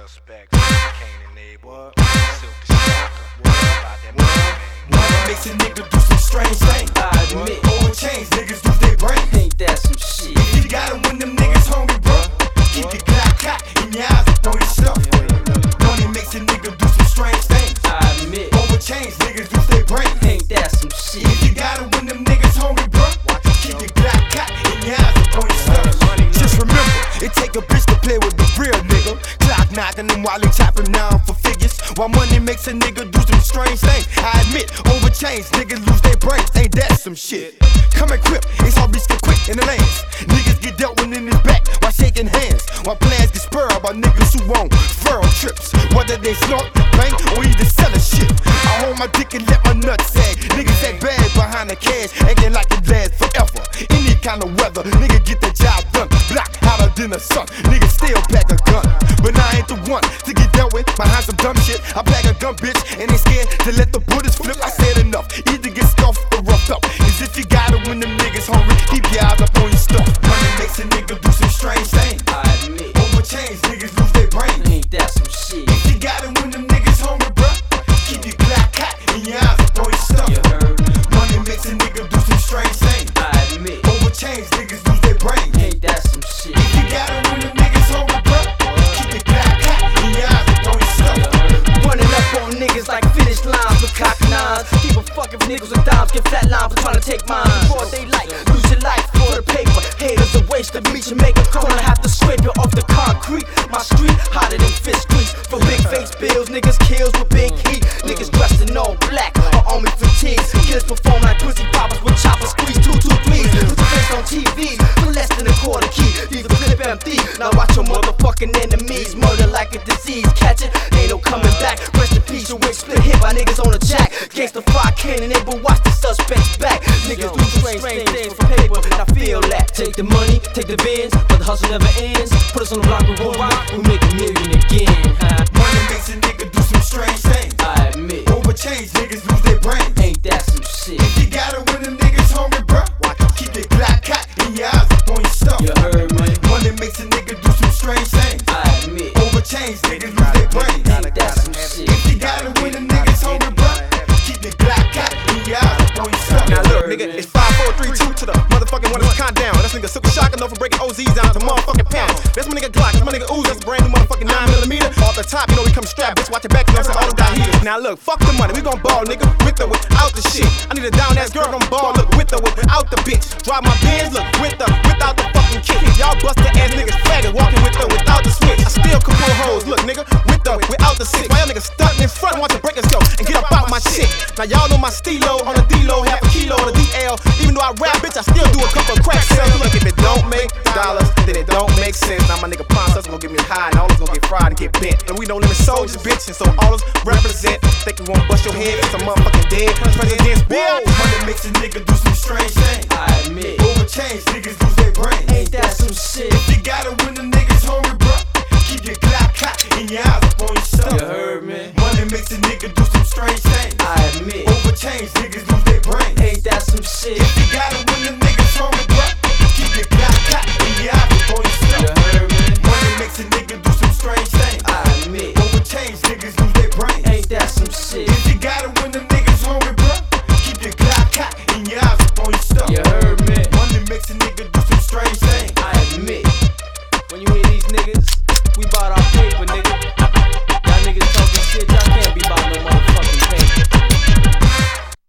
suspects, Cain and Abel, Silk the Shocker, about that Money makes a nigga do some strange things. I admit, Oil chains, niggas lose their brains. ain't that some shit? You gotta win them niggas hungry, bro. Keep your Glock cocked in your eyes and throw your stuff. Money makes a nigga do some strange things. I admit, Oil chains, niggas lose their brains. ain't that some shit? You gotta win them niggas hungry, bro. Keep your Glock cocked in your eyes and throw your stuff. Just remember, it take a bitch to play with the real nigga. Clock knocking them while they chopping down for figures. While money makes a nigga do some strange things. I admit, over chains, niggas lose their brains. Ain't that some shit? Come equipped, it's all beats get quick in the lanes. Niggas get dealt with in his back while shaking hands. While plans get spurred by niggas who want furrow trips. Whether they snort, bang, or either selling shit. I hold my dick and let my nuts sag. Niggas act bad behind the cash, acting like it lasts forever. Any kind of weather, nigga get the job done. Block hotter than the sun, niggas still pack a gun. But I ain't the one to get dealt with behind some dumb shit. I pack a gun, bitch, and ain't scared to let the bullets flip. I said enough, either get scuffed or roughed up. Cause if you gotta win them niggas hungry, keep your eyes up on your stuff. Money makes a nigga do some strange things. I admit, Over chains, niggas lose their brains. ain't that some shit? If you gotta win them niggas hungry, bruh, keep your Glock hot in your eyes up on your stuff. You heard me? Money makes a nigga do some strange things. I admit, Over chains, niggas lose their brains. ain't that some shit? If you gotta win them niggas hungry, bruh, keep your Glock hot in your eyes up on your stuff. Running up on niggas like finish lines with cock nines. Keep a fucking nickels and dimes, get flat lines for trying to take mine. Before they like, lose your life for the paper. Haters a waste of meat, you make a corner, have to scrape it off the concrete. My street hotter than fish grease. For big face bills, niggas kills with big heat. Niggas dressed in all black or army fatigues. Killers perform like pussy poppers with choppers squeeze 223s. Put the face on TV for less than a quarter key. Leave the clip empty. Now watch your motherfucking enemies murder like a disease. Catch it, ain't no coming back. Rest in peace, your wig split hit by niggas on the jack. Gangsta fire cannon, but watch the suspects back. Niggas do strange things for paper, I feel that. Take the money, take the bins, but the hustle never ends. Put us on the block, we roll rock, we make a million again. Money makes a nigga do some strange things. I admit, Over chains, niggas lose their brains. ain't that some shit? If you gotta win them niggas hungry, bruh, keep your Glock hot in your eyes up on your stuff. You heard me? Money makes a nigga do some strange things. I admit, Over chains, niggas lose their brains. ain't that some shit? If you gotta win them niggas hungry, bruh, keep your Glock hot in your eyes up on your stuff. Now look, nigga, it's 5, 4, 3, 2 to the motherfucking one that's count down. That's nigga Silk the Shocker, known for breaking OZs down to motherfucking pounds. That's my nigga Glock, that's my nigga Ooze, that's a brand new motherfucking 9mm. Off the top, you know we come strapped, bitch, watch your back, you know all them got heaters. Now look, fuck the money, we gon' ball, nigga, with or without the shit. I need a down ass girl, gon' ball, look, with or without the bitch. Drive my Benz, look, without the fucking kick. Y'all busted ass niggas faggot, walking with or without the switch. I still can pull hoes, look, nigga, with or without the six. Why y'all niggas stuntin' in front, watch the breakers go, and get up out my shit. Now y'all know my stilo on the D-Lo, half a kilo on the DL. Even though I rap, bitch, I still do a couple of crack sales. Look, if it don't make dollars, then it don't make sense. Now my nigga Ponce gon' get me high, and all us gon' get fried and get bent. And we don't limit soldiers, bitch, and so all us represent. Think we won't bust your head, it's a motherfucking dead president's bitch. Money makes a nigga do some strange things. I admit, Over chains, niggas lose their brains. ain't that some shit? If you gotta win them niggas hungry, bruh, keep your Glock hot in your eyes up on your stuff. You heard me? Money makes a nigga do some strange things. I admit, Over chains, niggas lose their brains. ain't that some shit? If you gotta win them niggas hungry, bruh, keep your Glock hot in your eyes up on your You stuff. heard me? Money makes a nigga do some strange things.